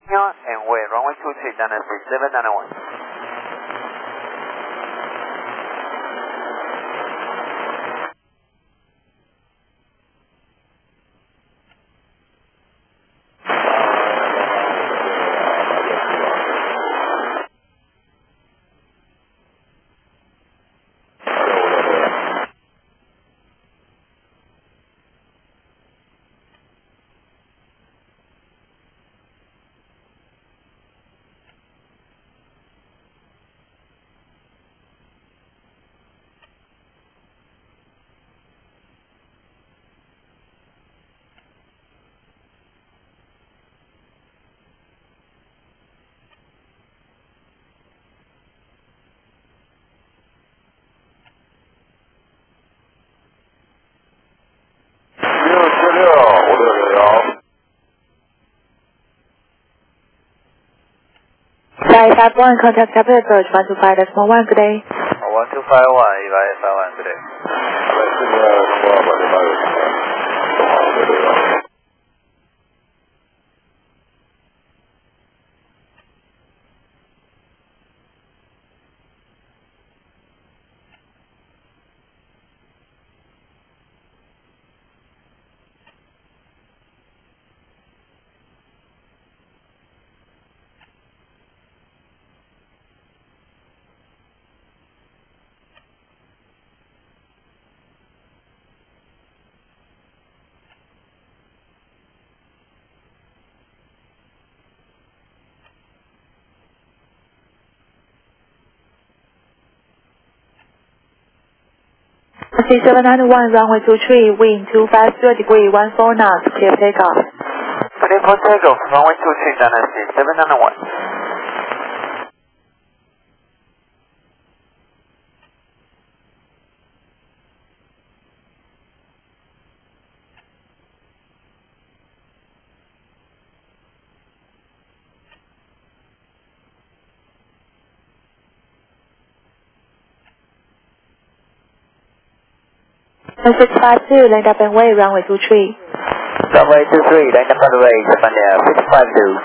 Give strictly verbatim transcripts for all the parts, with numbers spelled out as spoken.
and wait, runway two three, Dynasty seven nine one. five one, contact Capital Approach one two five decimal one, good day. one two five one, you got five one, good day. C seven nine one, runway two three, wind two five zero degree, one four knots, clear takeoff. Clear for takeoff, runway two three, Dynasty seven nine one. six five two, land up and way, runway two three. Runway two three, land up and way, Japan Air six five two.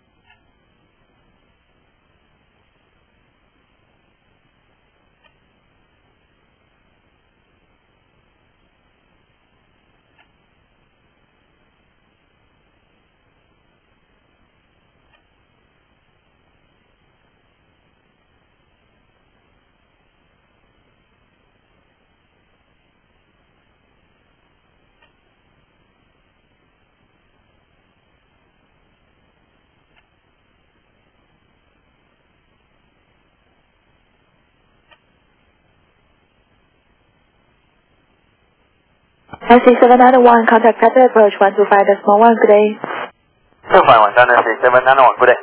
C seven nine one, contact Capital Approach one two five decimal one, good day. two five one, Dynasty seven nine one, good day.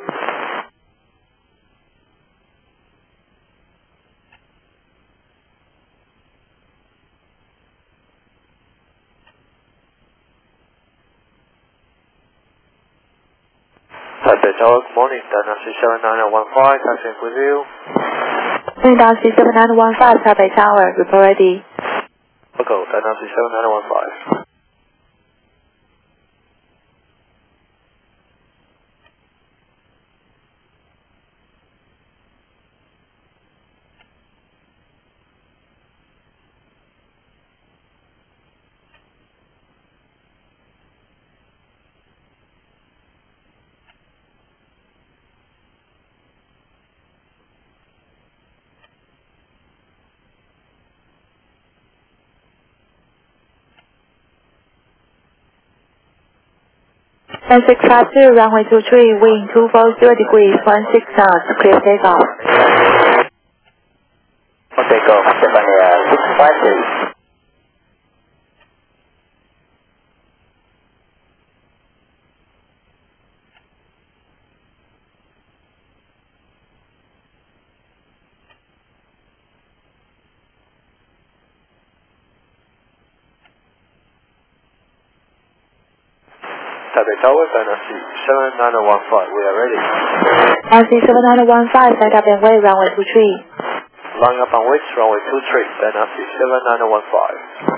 Taipei Tower, good morning, Dynasty seven nine one five, taxiing with you. Dynasty seven nine one five, Taipei Tower, report ready. Echo, Dynasty seven nine one five. six five two, runway two three, wind two four zero degrees, one six knots, clear takeoff. For takeoff, Japan Air six five two. Taipei Tower, Dynasty seven nine one five, we are ready. Dynasty seven nine one five, land up and way, runway two three. Line up on weight, runway two three, Dynasty seven nine one five.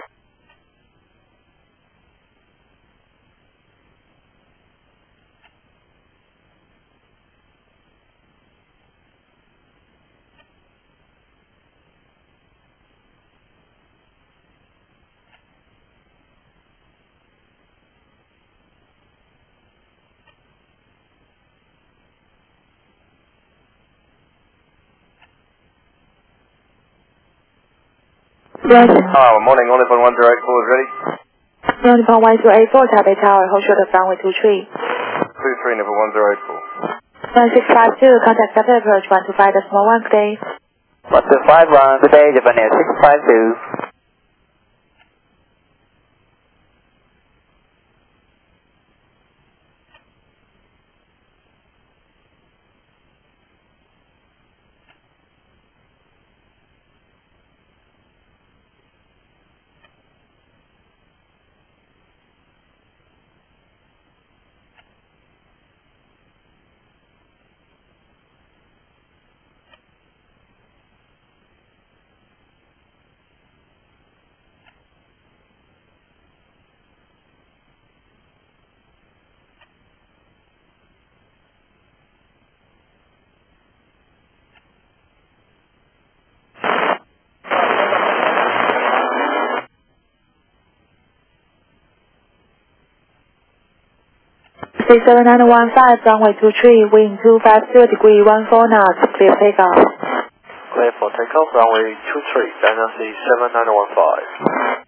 Yes. Oh, morning, Olive on one zero eight four is ready. Leon upon one zero eight four, Taipei Tower, hold short of runway two three. two three, Nipple one zero eight four. one six five two, contact Capital Approach one two five decimal one, good day. one two five one, good day, Japan Air six five two. six seven nine one five, runway two three, wind two five zero degree one four knots, clear takeoff. Clear for takeoff, runway two three, Dynasty seven nine one five.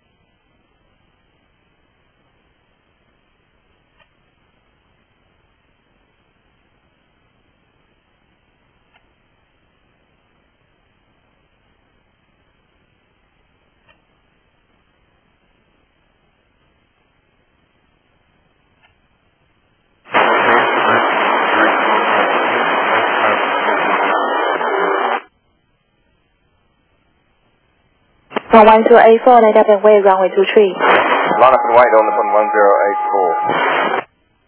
From one zero eight four, light up and wait, runway two three. Line up and wait, Olive on one zero eight four.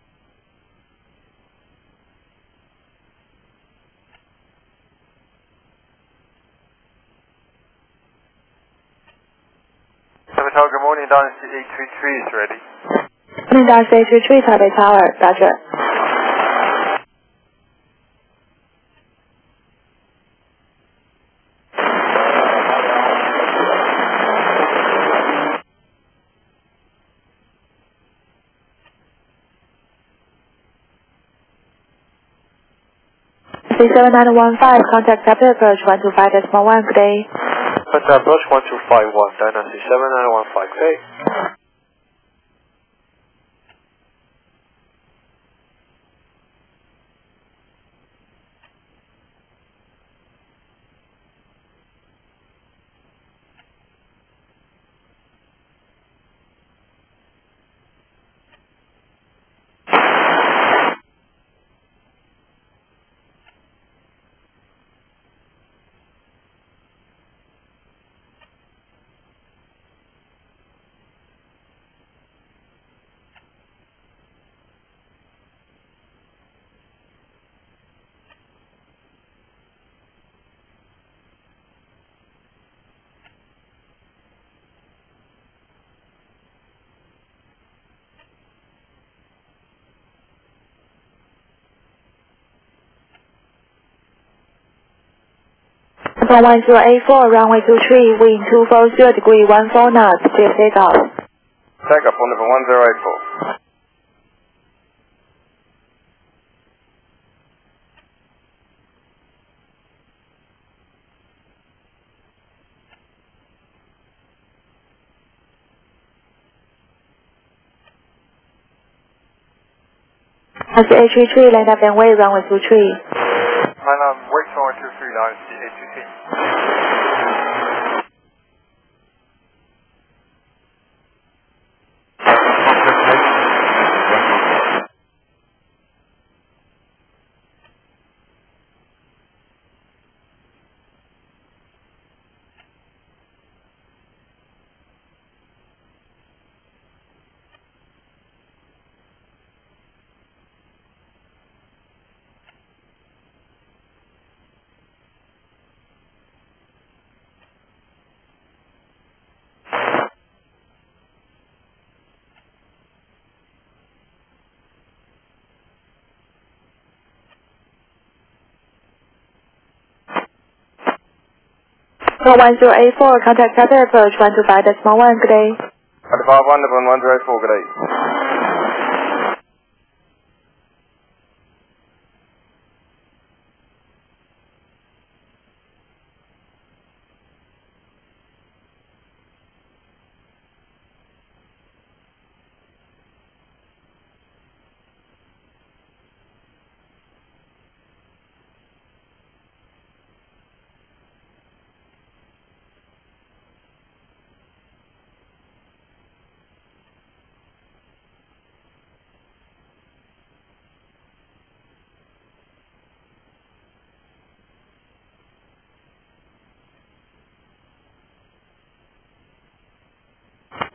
Taipei Tower, good morning, Dynasty eight three three is ready. Morning, Dynasty eight three three, Taipei Tower, roger. six seven nine one five, contact Capital Approach one two five decimal one, good day. Contact approach one two five one, Dynasty seven nine one five, okay? From one zero eight four, runway two three, wind two four zero degree one four knots, clear takeoff. Takeoff, Olive one zero eight four. As eight three three, light up and wait, runway two three. Line up, wait for one two three, Dynasty eight two three. From one zero eight four, contact Capital Approach one two five decimal one, good day. Taipei Tower one, Nipple one zero eight four, good day.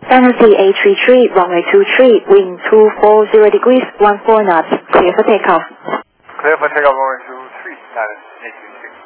Dynasty eight three three, runway two three, wind two four zero degrees, one four knots, clear for takeoff. Clear for takeoff, runway two three, Dynasty eight three three.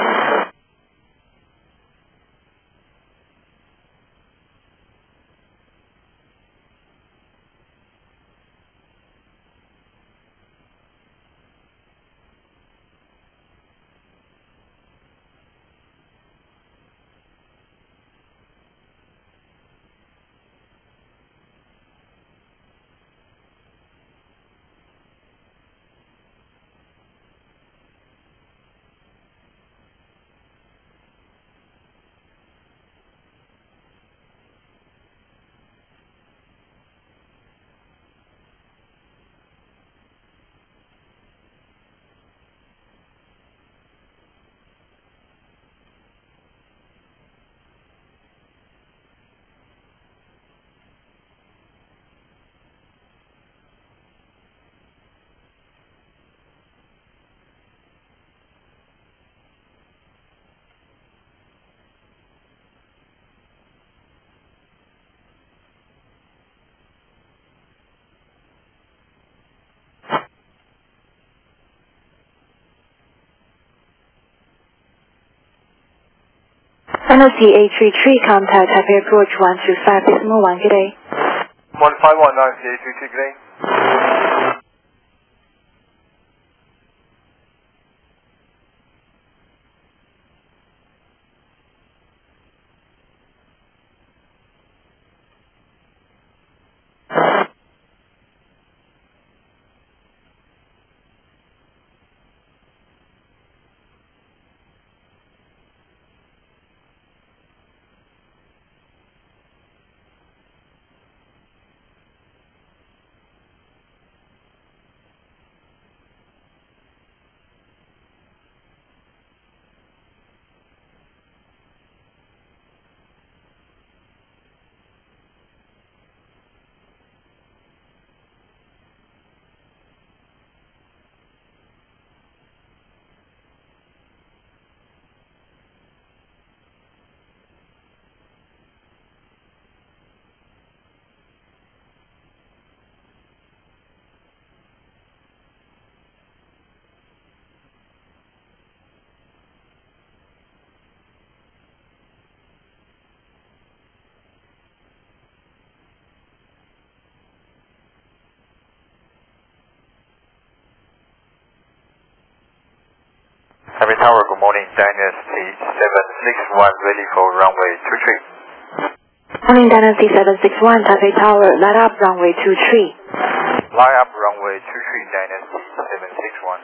Dynasty eight three three, contact Taipei approach one two five decimal one, good day. one five one, Dynasty eight three three, good day. Taipei Tower, good morning. Dynasty seven six one, ready for runway two three. Morning, Dynasty seven six one, Taipei Tower, light up runway two three. Line up runway two three, Dynasty seven six one.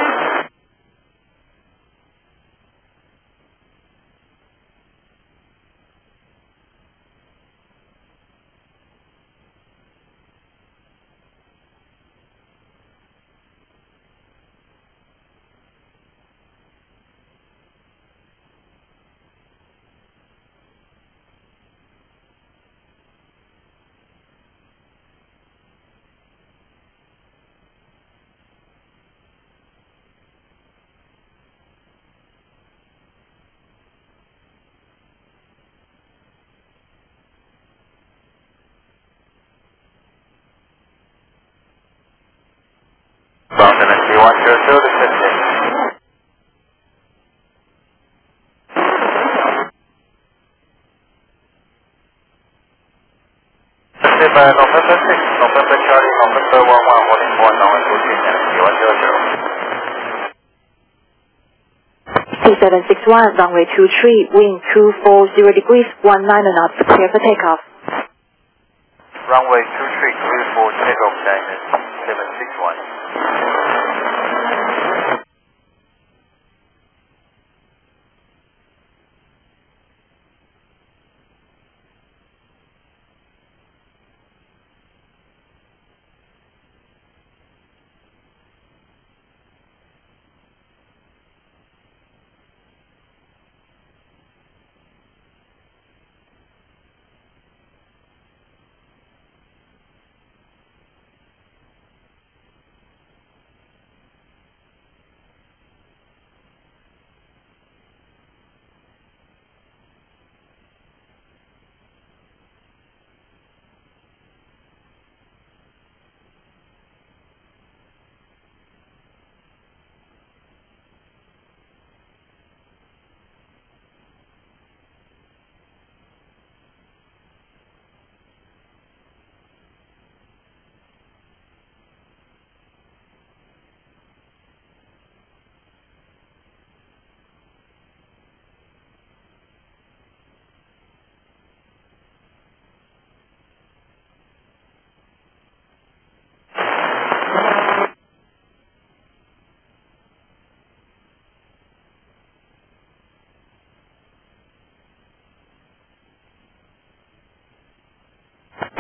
From Dynasty one zero two to fifteen. November, November six, November Charlie, November one one, holding one, runway two three, Dynasty one zero zero. C seven six one, runway two three, wind two four zero degrees, one nine knots, clear for takeoff. Runway two three, clear for takeoff, Dynasty seven six one.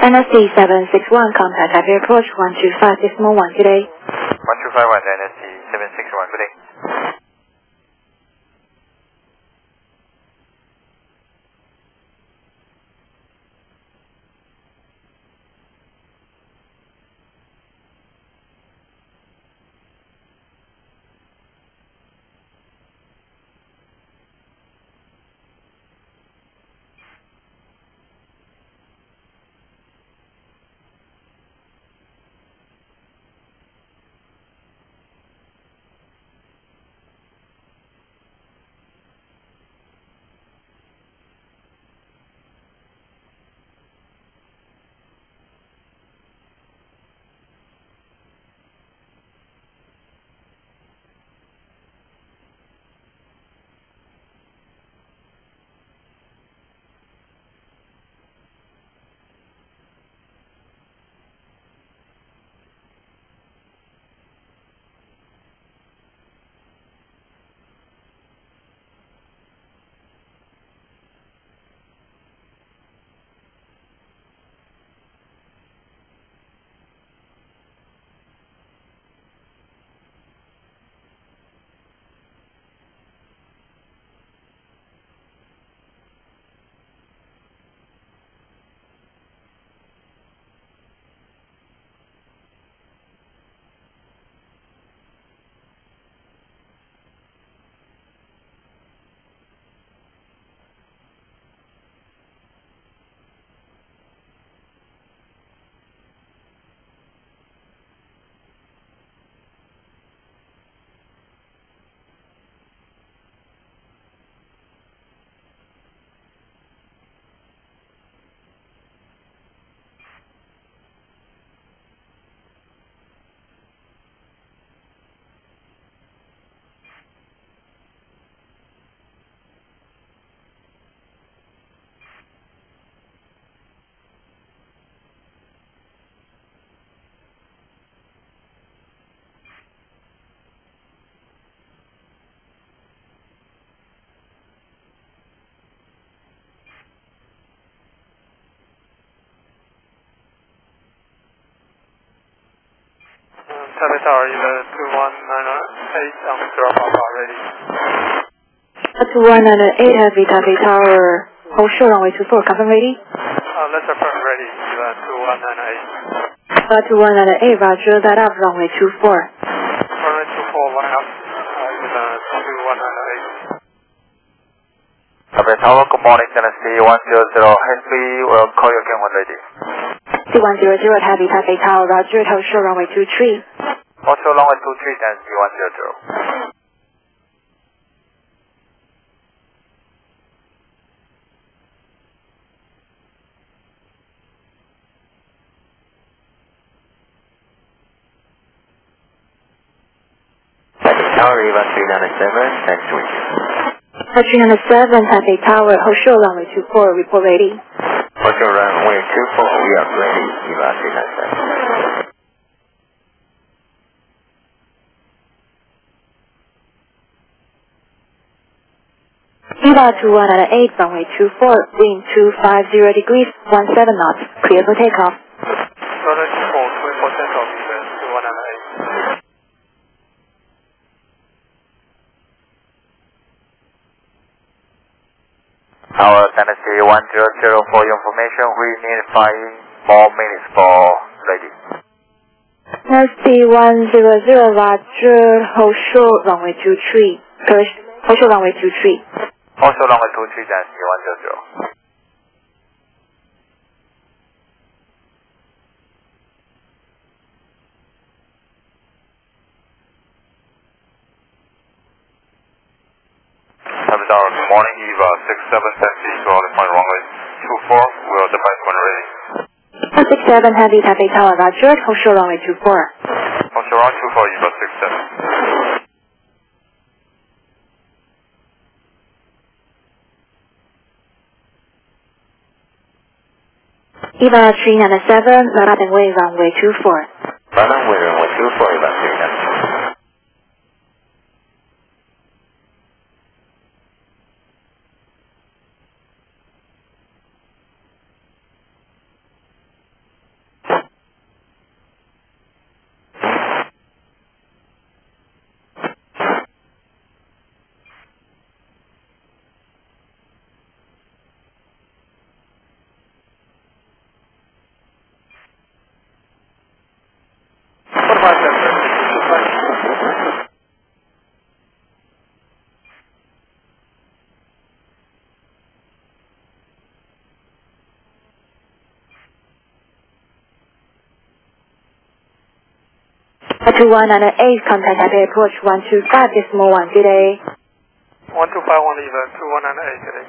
Dynasty seven six one, contact Taipei approach one two five decimal one, good day. one two five one Dynasty seven six one, good day. Taipei Tower, either two one nine eight on zero Papa, ready. two one nine eight, Heavy Taipei Tower, hold short runway two four, confirm ready. Uh, let's affirm ready, either two one nine eight. Uh, two one nine eight, roger, that up, runway two four. Runway two four, one up, uh, either two one nine eight. Taipei Tower, good morning, Dynasty one zero zero, Heavy, we'll call you again when ready. T one zero zero, Heavy Taipei Tower, roger, hold short runway two three. Also runway two three, Dynasty one zero zero. Tower, Eva three nine seven, thanks to you. three nine seven, Taipei Tower, hold short runway two four, report ready. Also runway two four, we are ready, Eva three nine seven. Eva two one nine eight, runway two four, wind two five zero degrees, one seven knots, clear for takeoff. Runway two four, clear for takeoff, either two one nine eight. Our Dynasty one zero zero, for your information, we need five more minutes for ready. Dynasty one zero zero, roger, hold short runway two three, hold short runway two three. Also runway two three, Dynasty one zero zero. Taipei Tower, good morning, Eva six seven taxi to all the point runway two four, we'll device when ready. six seven, Heavy Taipei Tower, roger, hold short runway two four. Also round two four, Eva six seven. Eva three nine seven, let up and wait runway two four. Run away runway two four, Eva three nine seven. five seven two five. two one nine eight, contact Taipei approach one two five, decimal one, good day. one two five one even, two one nine eight, good day.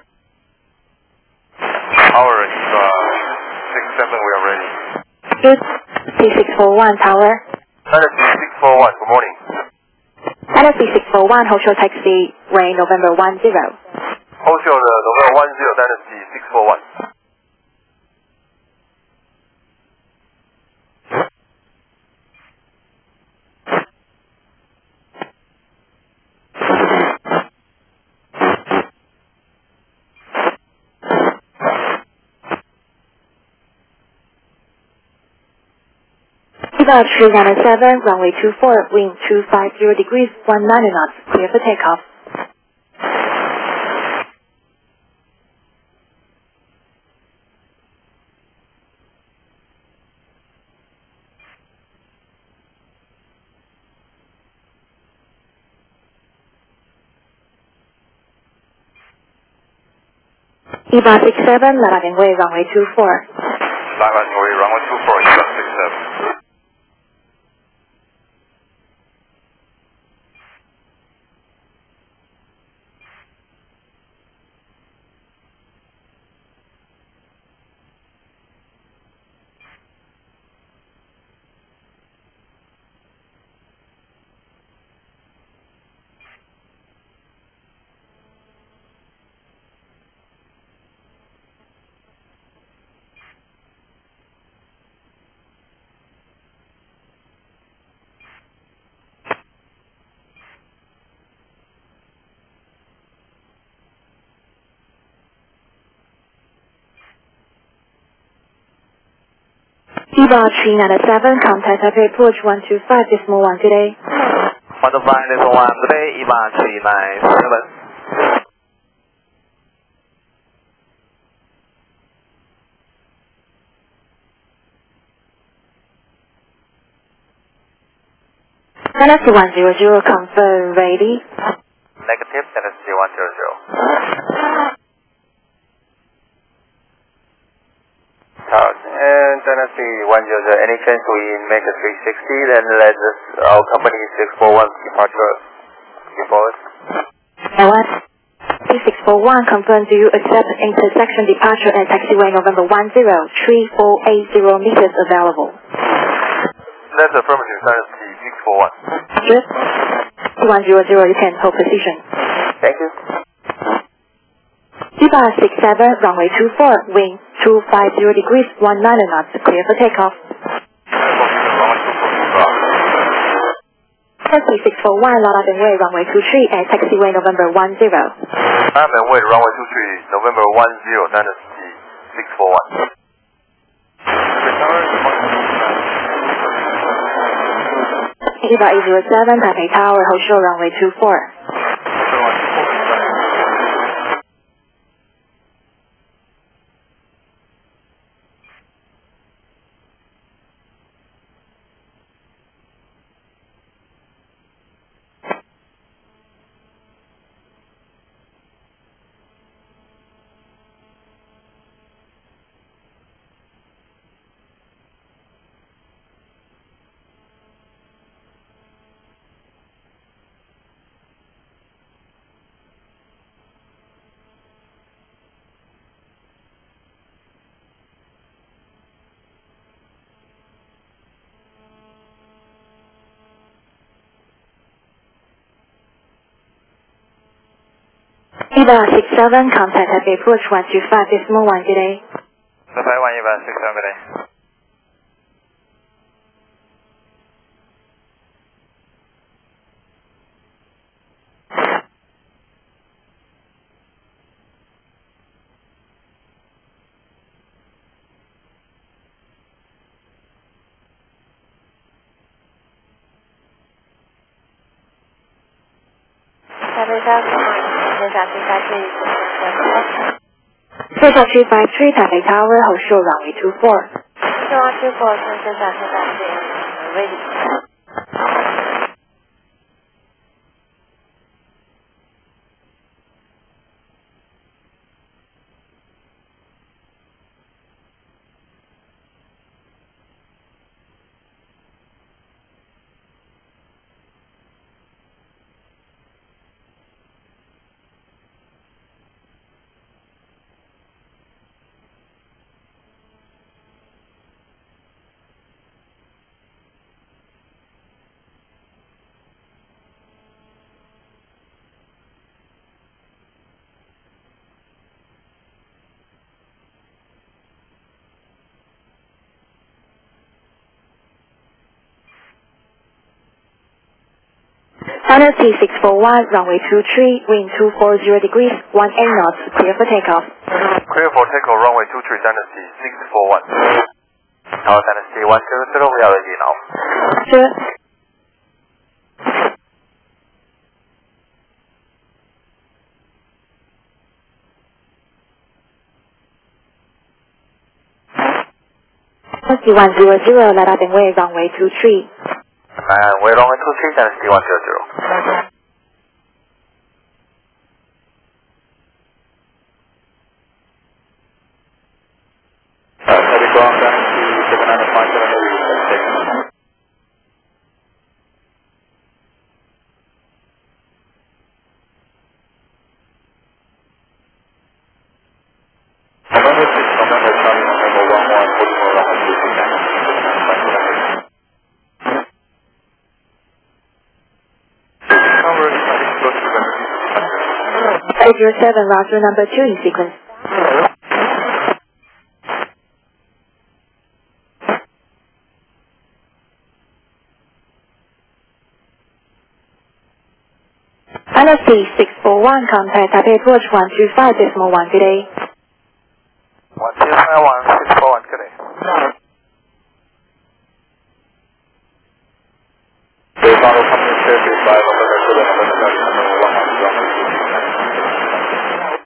Tower is uh, six seven, we are ready. Good. C six four one, tower. Dynasty six four one, good morning. Dynasty six four one, hold short taxi, way November one zero. Hold short uh, November one zero, Dynasty six four one. About three nine seven, runway two four, wind two five zero degrees, one nine knots, clear for takeoff. Eva six seven, landing way, runway two four. Landing way, runway two four, Eva six seven. Eva three nine seven, contact Taipei approach one two five, decimal one, good day. one two five, decimal one, good day, Eva three nine seven. Dynasty one zero zero, confirm ready. Negative, Dynasty one zero zero. And Dynasty one zero zero, any chance we make a three sixty, then let us, our company six four one departure before us. one C six four one, confirm, do you accept intersection departure at taxiway November one zero, three four eight zero meters available? That's affirmative, Dynasty six four one. Good. one zero zero, you can hold position. Thank you. Eva six seven, runway two four, wind two five zero degrees, one nine knots, clear for takeoff. Taxi six four one, lot and way, runway two three at taxiway November one zero. Time and way, runway two three, November one zero, Dynasty six four one. Eva eight zero seven, Taipei Tower, hold short runway two four. Eva six seven, contact Taipei approach one two five, decimal one, good day. Taipei one Eva six seven, good day. Taipei Tower, Delta two five three, Taipei Tower, hold short runway two four. two one two four, 先生，谢谢。 ready. Final T six four one, runway two three, wind two four zero degrees, one eight knots, clear for takeoff. Clear for takeoff, runway two three, Dynasty six four one. Tower Dynasty one two zero, we are ready now. Sure. Dynasty one zero zero, let up and way, runway two three. And we're runway two three, Dynasty one zero zero. Uh, Telecom Dynasty seven nine five seven, ready. November six, November Charlie, November one one, forty-four, runway two three, Dynasty seven nine five seven, ready. Number starting close to Dynasty. eight zero seven, roger number two in sequence. Final T six four one, contact Taipei approach one two five decimal one, good day. one two five one, six four one, good day. They follow company service by November seven, November Charlie, November one one, runway two three, Dynasty.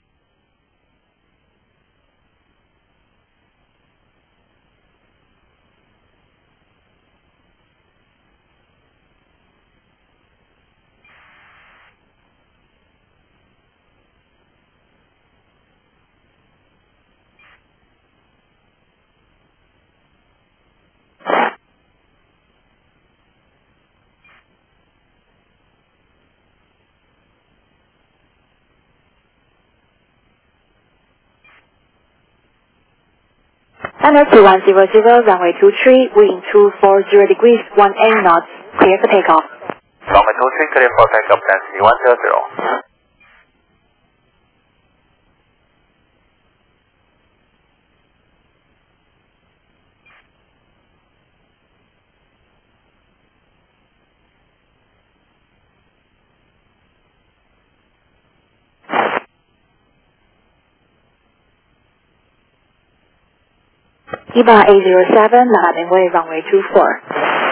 Final T one zero zero, runway two three, wind two four zero degrees, one eight knots, clear for takeoff. Runway two three, clear for takeoff, Dynasty one zero zero. E B A eight zero seven, let up and way, runway two four.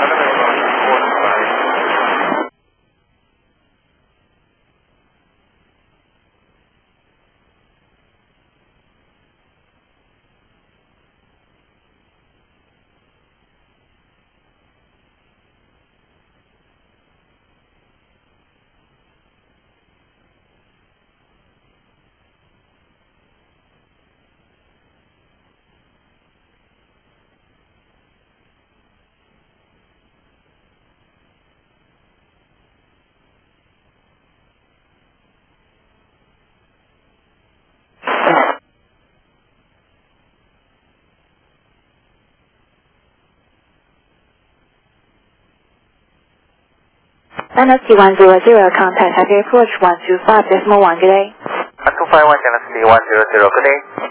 Final T one zero zero, contact Taipei approach one two five decimal one, good day. one two five one, Dynasty one zero zero, good day.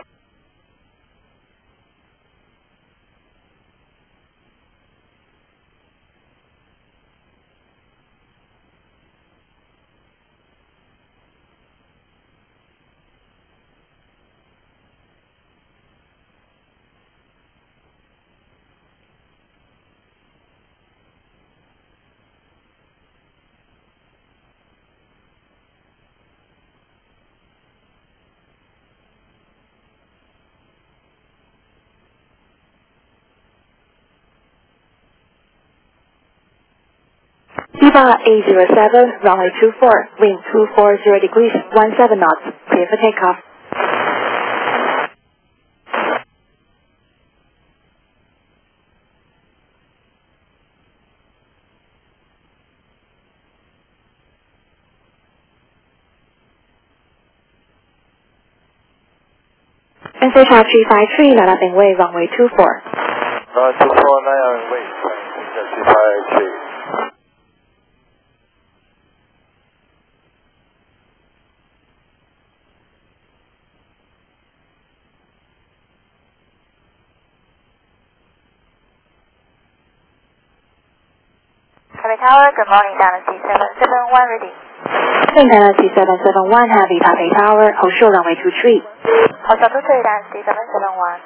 EVA eight zero seven, runway two four, wind two four zero degrees, one seven knots, clear for takeoff. N C H R three five three, Lalabing Way, runway two four. Uh, two four nine wait, three five three. Taipei Tower, good morning, Dynasty seven seven one ready. Wind Dynasty seven seven one, heavy Taipei Tower, hold short runway two three. Hold short two three, Dynasty seven seven one.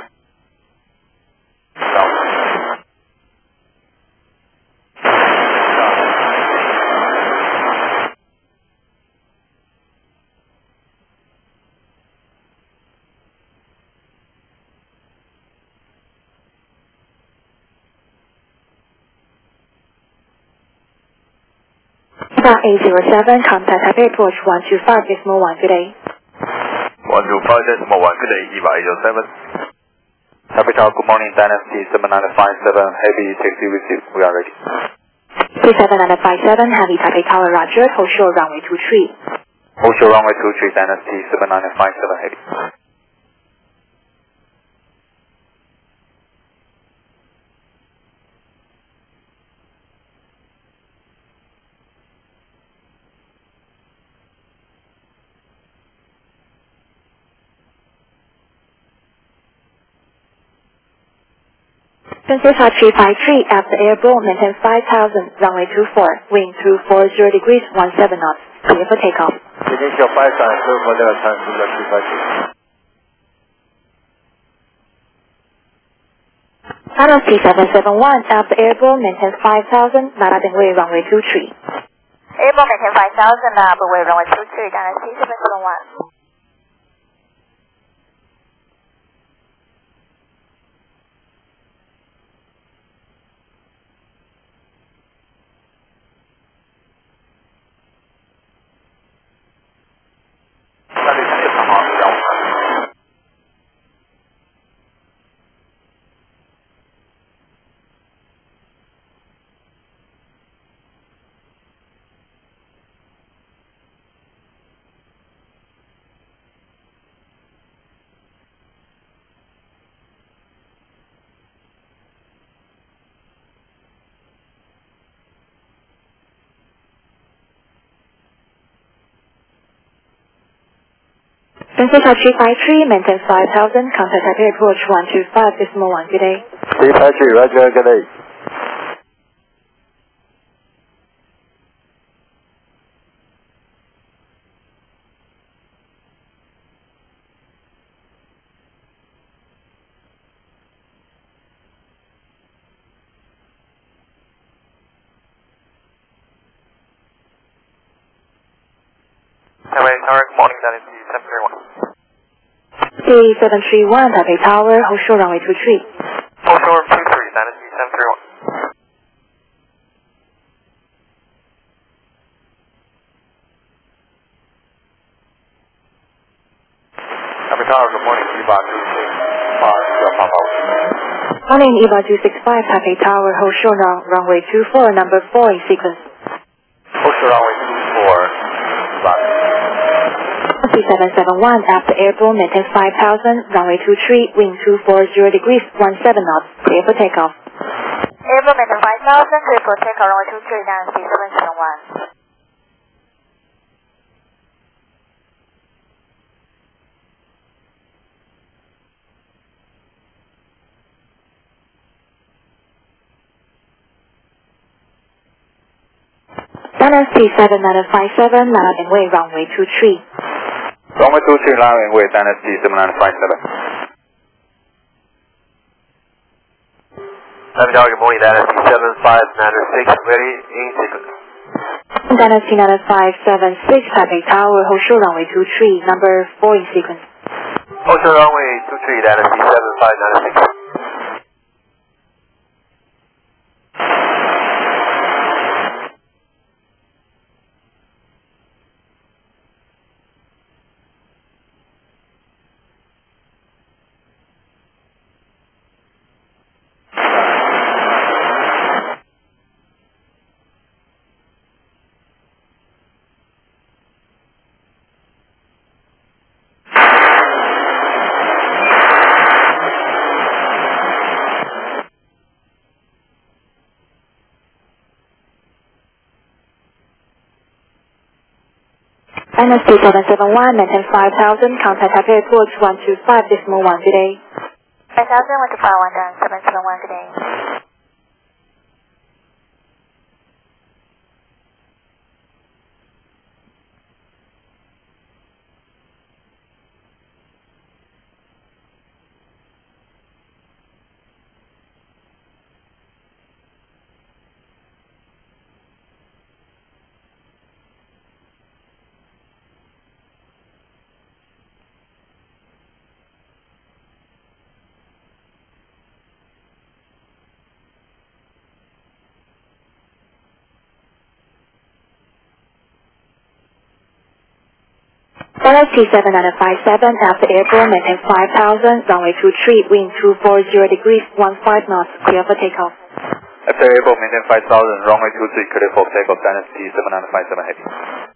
EVA eight zero seven, contact Taipei approach one two five decimal one, good day. one two five decimal one, good day, EVA eight zero seven. Taipei Tower, good morning, Dynasty seven nine five seven, heavy taxi with you, we are ready. three seven nine five seven, heavy Taipei Tower, roger, hold short runway two three. Hold short runway two three, Dynasty seven nine five seven, heavy. N C H R three five three, after airborne, maintain five thousand, runway two four, wind two four zero degrees, one seven knots, clear for takeoff. Initial five sign, two for the time to the three five three. Dynasty seven seven one, after airborne, maintain five thousand, Lalabing Way, runway two three. Airborne maintain five thousand, Lalabing Way, runway two three, Dynasty seven seven one. N C H R three five three, maintain five thousand, contact Taipei approach one two five decimal one, good day. three five three, roger, good day. Taipei Tower, good morning, Dynasty seven three one. three seven three one, Taipei Tower, hold short runway two three. Hold short two three, Dynasty seven three one. Taipei Tower, good morning, EVA two six five, Papa. Morning, EVA two six five, Taipei Tower, hold short run, runway two four, number four in sequence. Hold short runway two four, EVA. three seven seven one, after airborne, maintain five thousand, runway two three, wind two four zero degrees, one seven knots, clear for takeoff. Airborne maintain five thousand, clear for takeoff, runway two three, Dynasty seven seven one. Dynasty seven nine five seven, Lalabing Way, runway two three. Runway two three, Lalabing Way, Dynasty seven nine five seven. Taipei Tower, good morning, Dynasty seven five nine six, ready in sequence. Dynasty nine five seven six, Taipei Tower, hold short runway two three, number four in sequence. Hold short runway two three, Dynasty seven five nine six. Dynasty seven seven one, maintain five thousand, contact Taipei Airport one two five decimal one, good day. five thousand, one two five one, down seven seven one, good day. Dynasty seven nine five seven, after airborne, maintain five thousand, runway two three, wind two four zero degrees, one five knots, clear for takeoff. After airborne, maintain five thousand, runway two three, clear for takeoff, Dynasty seven nine five seven, heavy.